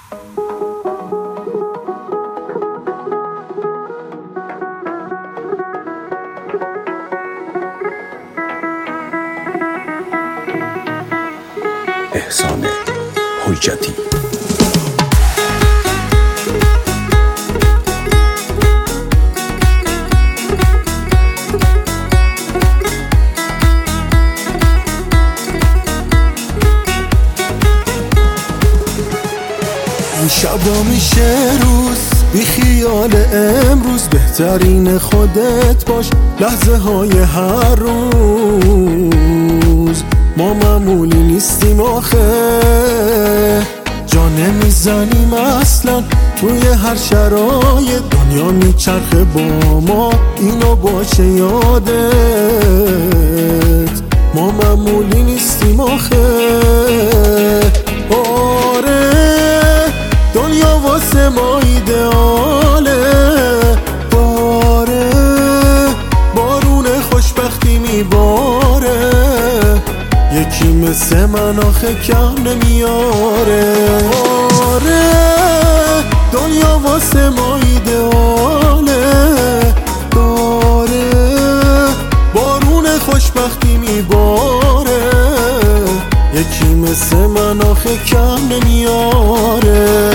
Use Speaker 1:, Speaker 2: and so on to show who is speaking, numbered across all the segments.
Speaker 1: احسان حجتی.
Speaker 2: این شبا میشه روز بی خیال امروز، بهترین خودت باش لحظه های هر روز. ما معمولی نیستیم آخه، جا نمیزنیم اصلا توی هر شرایط. دنیا میچرخه با ما، اینو باشه یادت. ما معمولی نیستیم آخه. آره دنیا واسه ما ایدئاله، داره بارون خوشبختی میباره. یکی مثل من آخه کم نمیاره. آره دنیا واسه ما ایدئاله، داره بارون خوشبختی میباره. یکی مثل من آخه کم نمیاره.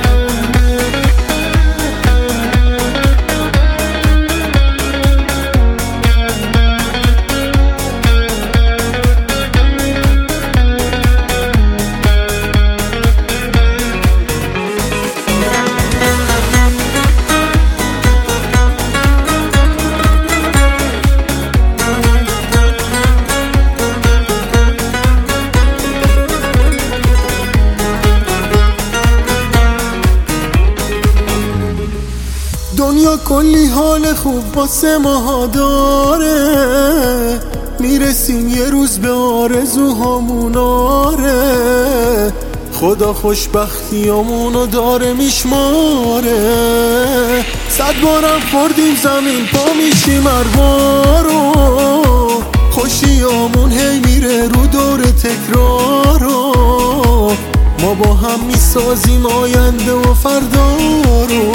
Speaker 2: دنیا کلی حال خوب واسه ماها داره، میرسیم یه روز به آرزوهامون. آره خدا خوشبختیامونو داره میشماره. 100 بارم خوردیم زمین پا میشیم هر بارو، خوشیامون هی میره رو دور تکرارو. ما با هم میسازیم آینده و فردا رو.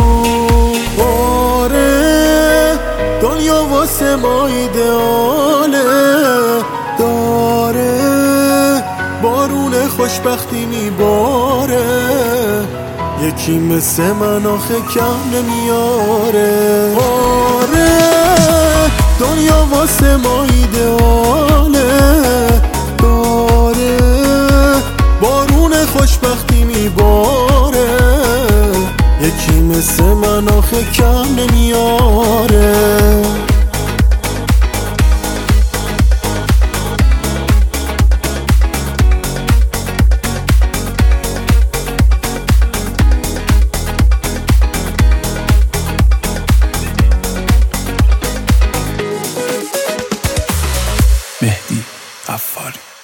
Speaker 2: آره دنیا واسه ما ایدئاله، داره بارون خوشبختی میباره. یکی مثل من آخه کم نمیاره. آره دنیا واسه ما ایدئاله، داره بارون خوشبختی میباره. یکی مثل من آخه کم نمیاره.
Speaker 1: مهدی عفاری.